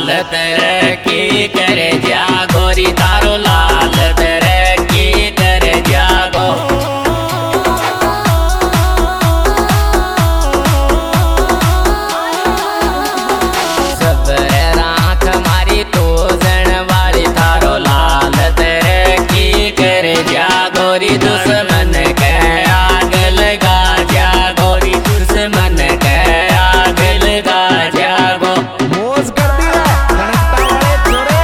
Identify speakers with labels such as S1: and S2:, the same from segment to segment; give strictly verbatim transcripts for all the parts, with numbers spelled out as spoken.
S1: लाल तरक्की करे जा गोरी तारो लाल तरक्की करे जागो। सब राख मारी तो जन वाली थारो लाल तरक्की करे जा गोरी दुश्मन के आग लगा जा गोरी दुश्मन के आग लगा जागो।
S2: मोज कर दी है गणकता वाले छोरे।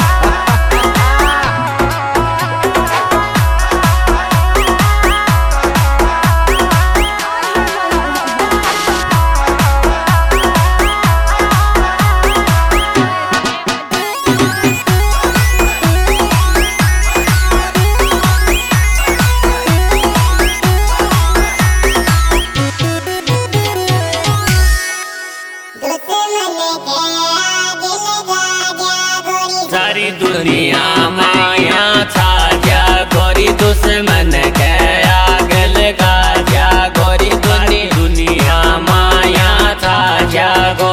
S1: सारी दुनिया माया छा जा गोरी दुश्मन के आग लगा जा गोरी दुनी दुनिया माया छा जागो।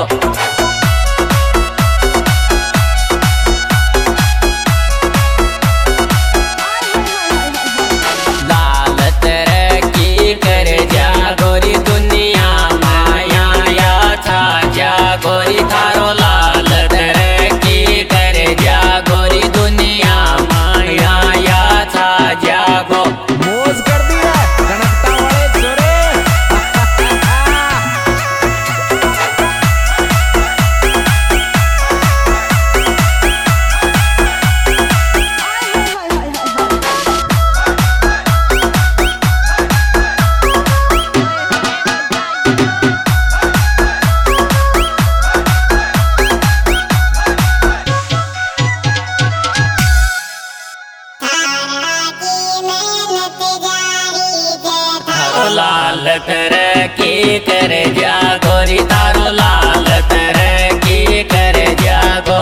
S1: लाल तरक्की करे जा गोरी दुनिया माया या छा जा गोरी थारो लाल तरक्की करे जा गोरी दुनिया माया या छा जागो।
S2: मोज कर दी है गणकता वाले छोरे।
S1: थारो लाल तरक्की करे जा गोरी तारो लाल तरक्की करे जागो।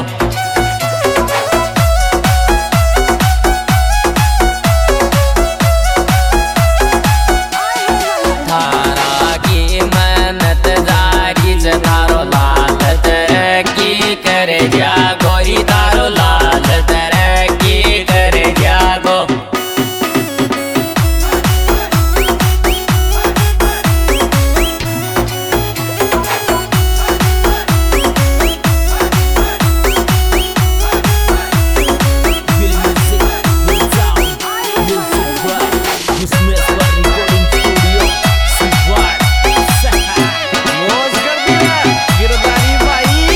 S1: थारा की मेहनत जारी से थारो लाल तरक्की करे जा गोरी तारो लाल तरक्की करे जागो।
S2: मोज कर दी है गिरदारी भाई।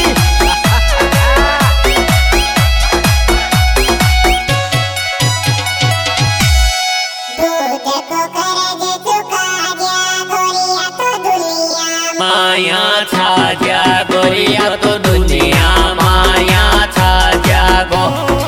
S1: माया छा जा गोरिया तो दुनिया माया छा जागो।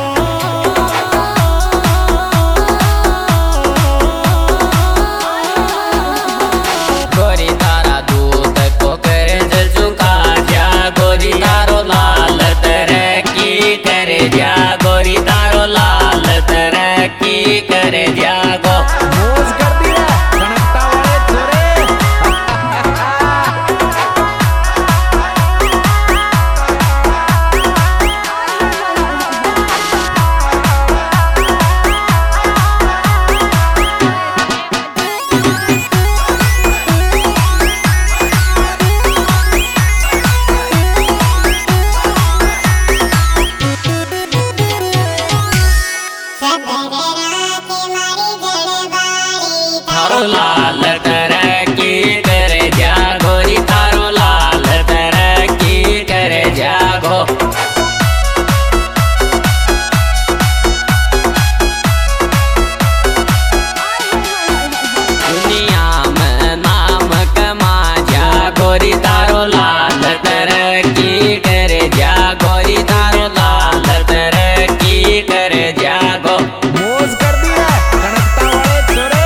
S1: गोरी तारा दूध को कर्ज चुका जा गोरी तारो लाल तरक्की करे जा गोरी तारो लाल तरक्की करे जागो।
S2: मोज कर दी है गणकता वाले छोरे।
S1: थारो लाल तरक्की करे जा गोरी थारो लाल तरक्की करे जागो। दुनिया में नाम कमा जा गोरी तारो लाल तरक्की करे जा गोरी तारो लाल तरक्की करे जागो।
S2: मोज कर दी है गणकता वाले छोरे।